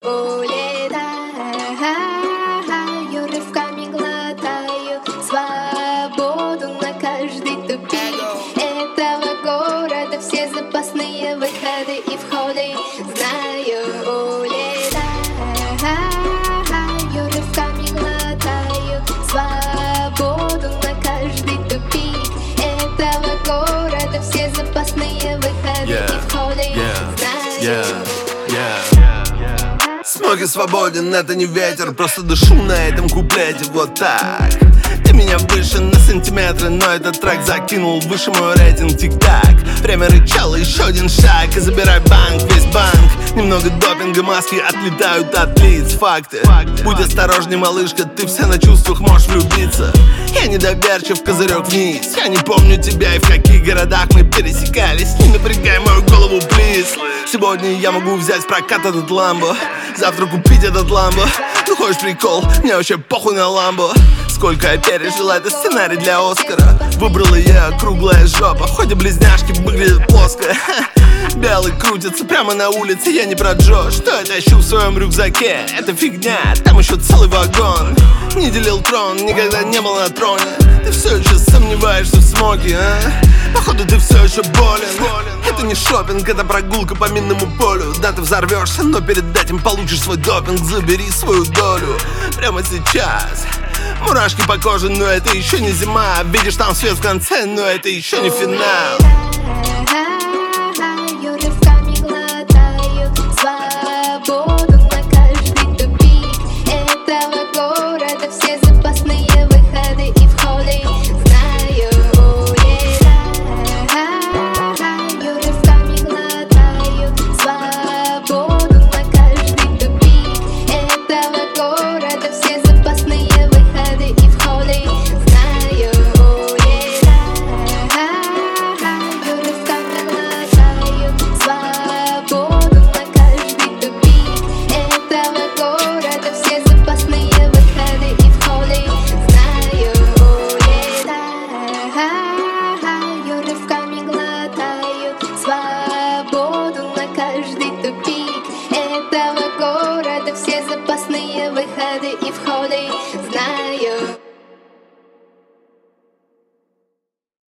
Улетаю, рывками глотаю свободу на каждый тупик этого города. Все запасные выходы и входы знаю. Улетаю, рывками глотаю свободу на каждый тупик этого города. Все запасные выходы и входы знаю. Смоки свободен, это не ветер, просто дышу на этом куплете вот так. Ты меня выше на сантиметры, но этот трек закинул выше мой рейтинг. Тик-так, время рычало, еще один шаг и забирай банк, весь банк. Немного допинга, маски отлетают от лиц, факты. Будь осторожней, малышка, ты вся на чувствах можешь влюбиться. Я недоверчив, козырек вниз. Я не помню тебя и в каких городах мы пересекались. Не напрягай мою голову, плиз. Сегодня я могу взять в прокат этот ламбо, завтра купить этот ламбо. Ну хочешь прикол, мне вообще похуй на ламбо. Сколько я пережила, это сценарий для Оскара. Выбрала я круглая жопа, в ходе близняшки выглядит плоско. Белый крутится прямо на улице, я не про Джо. Что я тащу в своем рюкзаке? Это фигня, там еще целый вагон. Не делил трон, никогда не был на троне. Ты все еще сомневаешься в смоге, а? Походу ты все еще болен. Это не шопинг, это прогулка по минному полю. Да, ты взорвешься, но перед этим получишь свой допинг. Забери свою долю прямо сейчас. Мурашки по коже, но это еще не зима. Видишь там свет в конце, но это еще не финал.